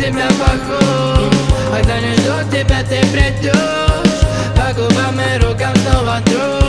тебя похож. Когда не ждут тебя, ты придешь, по губам и рукам снова дрожь.